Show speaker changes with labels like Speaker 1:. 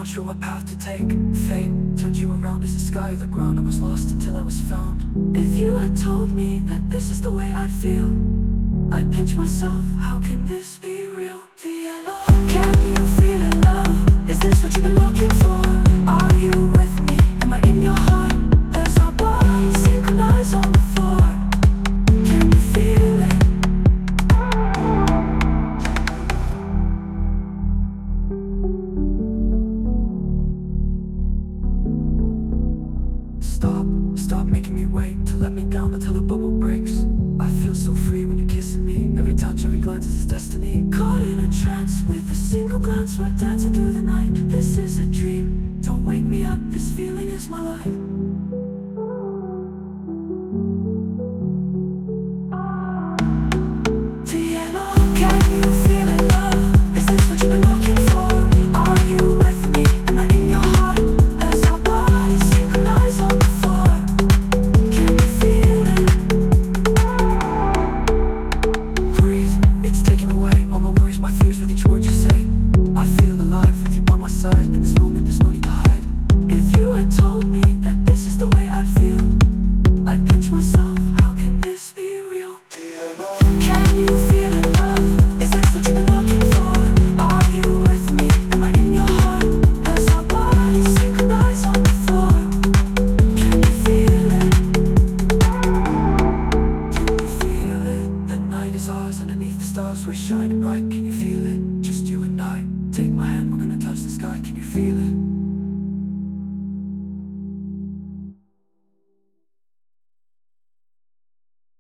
Speaker 1: not sure what path to take. Fate turned you around as the sky or the ground. I was lost until I was found. If you had told me that this is the way I'd feel, I'd pinch myself, how can this be real? The yellow, can you feel it, love? Is this what you've been looking for? Are you with me? Am I in your heart? There's our bodies synchronized on the floor. Can you feel it? Stop making me wait to let me down until the bubble breaks. I feel so free when you're kissing me. Every touch, every glance is destiny. Caught in a trance with a single glance, we're dancing through the night. This is a dream, don't wake me up, this feeling is my life. Tieno, can you feel it, love? Is this what you've been looking for? Are you with me? Am I in your heart? As our bodies synchronize on the floor. Can you feel it? Breathe, it's taking away all my worries, my fears with each word you say. I feel alive with you by my side. In this moment there's no need to hide. If you had told me that this is the way I feel, I'd pinch myself, how can this be real? Can you feel it, love? Is this what you've been looking for? Are you with me? Am I in your heart? As our bodies synchronize on the floor. Can you feel it? Can you feel it? The night is ours, underneath the stars we're shining bright. Can you feel it? Just you and I. Take my hand, we're gonna touch the sky. Can you feel it?